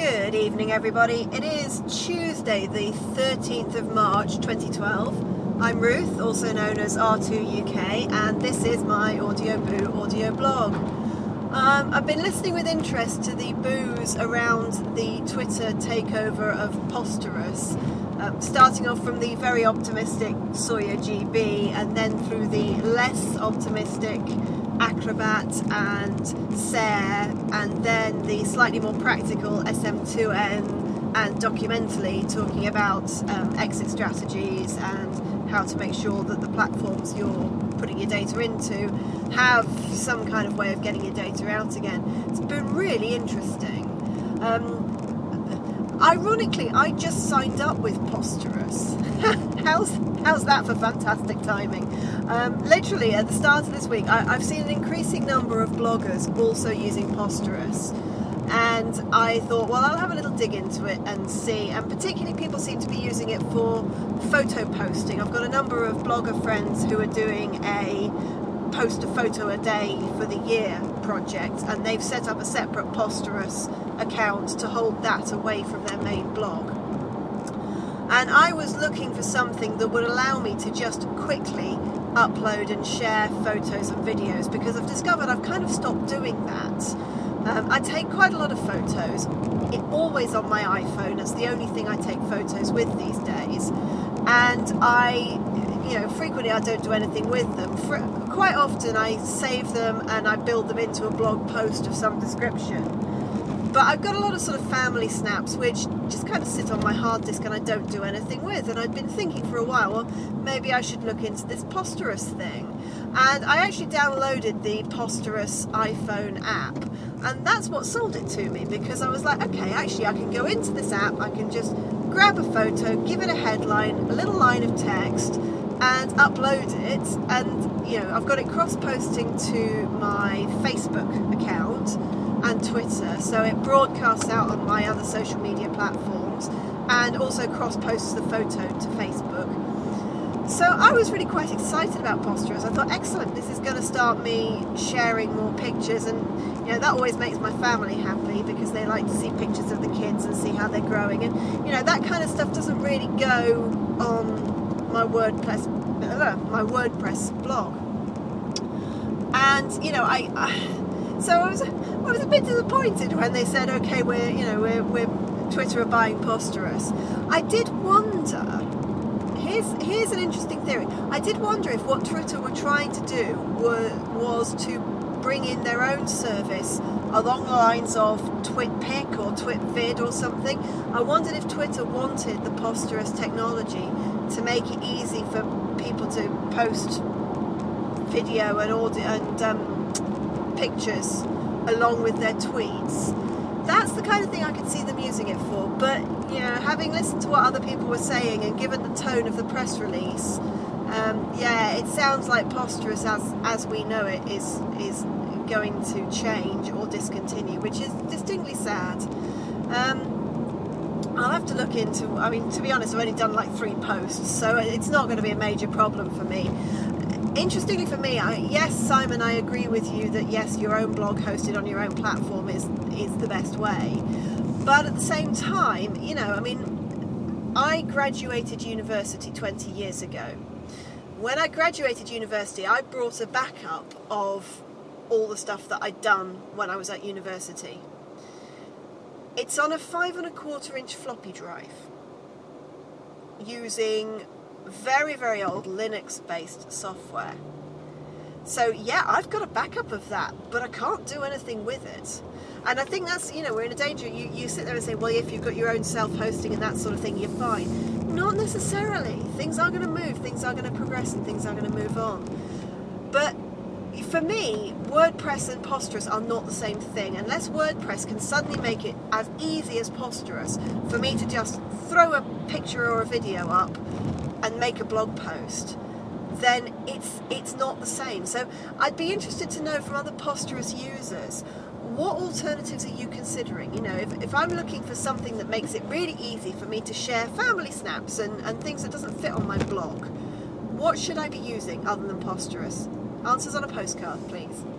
Good evening, everybody. It is Tuesday, the 13th of March 2012. I'm Ruth, also known as R2UK, and this is my Audio Boo audio blog. I've been listening with interest to the boos around the Twitter takeover of Posterous, starting off from the very optimistic Sawyer GB and then through the less optimistic Acrobat and Sair, and then the slightly more practical SM2N and Documentally, talking about exit strategies and how to make sure that the platforms you're putting your data into have some kind of way of getting your data out again. It's been really interesting. Ironically, I just signed up with Posterous. How's that for fantastic timing? Literally at the start of this week, I've seen an increasing number of bloggers also using Posterous, and I thought, well, I'll have a little dig into it and see. And particularly people seem to be using it for photo posting. I've got a number of blogger friends who are doing a post a photo a day for the year project, and they've set up a separate Posterous account to hold that away from their main blog. And I was looking for something that would allow me to just quickly upload and share photos and videos, because I've discovered I've kind of stopped doing that. I take quite a lot of photos, always on my iPhone. It's the only thing I take photos with these days, and frequently I don't do anything with them. Quite often I save them and I build them into a blog post of some description. But I've got a lot of sort of family snaps which just kind of sit on my hard disk and I don't do anything with. And I'd been thinking for a while, well, maybe I should look into this Posterous thing. And I actually downloaded the Posterous iPhone app, and that's what sold it to me, because I was like, okay, actually I can go into this app, I can just grab a photo, give it a headline, a little line of text, and upload it. And I've got it cross-posting to my Facebook account and Twitter, so it broadcasts out on my other social media platforms and also cross-posts the photo to Facebook. So I was really quite excited about Posterous. I thought, excellent, this is going to start me sharing more pictures, and that always makes my family happy, because they like to see pictures of the kids and see how they're growing, and that kind of stuff doesn't really go on my WordPress blog. And so I was a bit disappointed when they said, okay, we're Twitter are buying Posterous. I did wonder. Here's an interesting theory. I did wonder if what Twitter were trying to do was to bring in their own service along the lines of TwitPic or TwitVid or something. I wondered if Twitter wanted the Posterous technology to make it easy for people to post video and audio and pictures along with their tweets. That's the kind of thing I could see them using it for. But having listened to what other people were saying and given the tone of the press release, it sounds like Posterous as we know it is going to change or discontinue, which is distinctly sad. I'll have to look into, to be honest, I've only done like 3 posts, so it's not going to be a major problem for me. Interestingly for me, yes, Simon, I agree with you that yes, your own blog hosted on your own platform is the best way. But at the same time, I graduated university 20 years ago. When I graduated university, I brought a backup of all the stuff that I'd done when I was at university. It's on a 5¼ inch floppy drive using very, very old Linux-based software. So yeah, I've got a backup of that, but I can't do anything with it. And I think that's, we're in a danger. You sit there and say, well, if you've got your own self-hosting and that sort of thing, you're fine. Not necessarily. Things are going to move, things are going to progress, and things are going to move on. But for me, WordPress and Posterous are not the same thing. Unless WordPress can suddenly make it as easy as Posterous for me to just throw a picture or a video up and make a blog post, then it's not the same. So I'd be interested to know from other Posterous users, what alternatives are you considering? If I'm looking for something that makes it really easy for me to share family snaps and things that doesn't fit on my blog, what should I be using other than Posterous? Answers on a postcard, please.